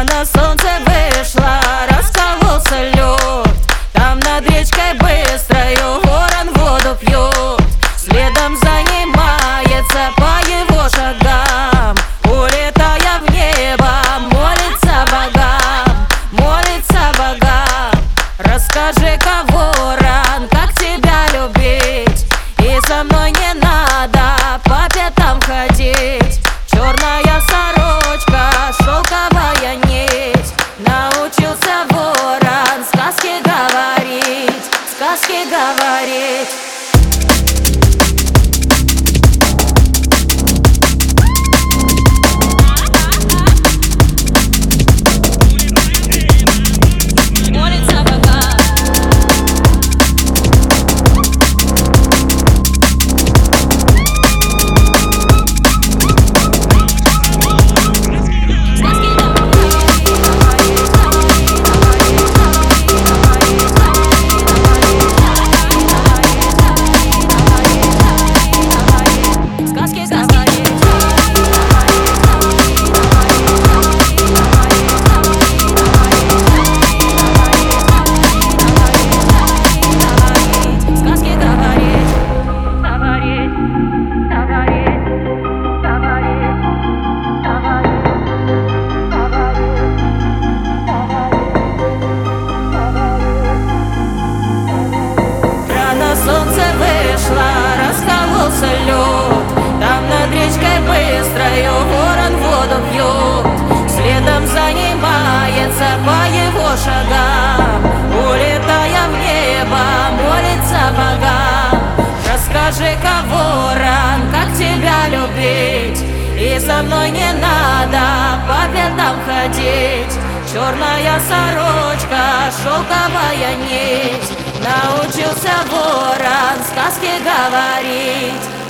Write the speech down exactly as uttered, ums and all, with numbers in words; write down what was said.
Рано солнце вышло, раскололся лед. Там над речкой быстрою ворон воду пьет. Следом за ним мается по его шагам, улетая в небо, молится богам, молится богам. Расскажи-ка, ворон, как тебя любить, и со мной не надо по пятам ходить. Черная сорочка, шелковая нить, научился ворон сказки говорить, сказки говорить. Солнце вышло, раскололся лед. Там над речкой быстрою ворон воду пьет. Следом за ним мается по его шагам, улетая в небо, молится богам. Расскажи-ка, ворон, как тебя любить, и со мной не надо по пятам ходить. Черная сорочка, шелковая нить, научился ворон сказки говорить.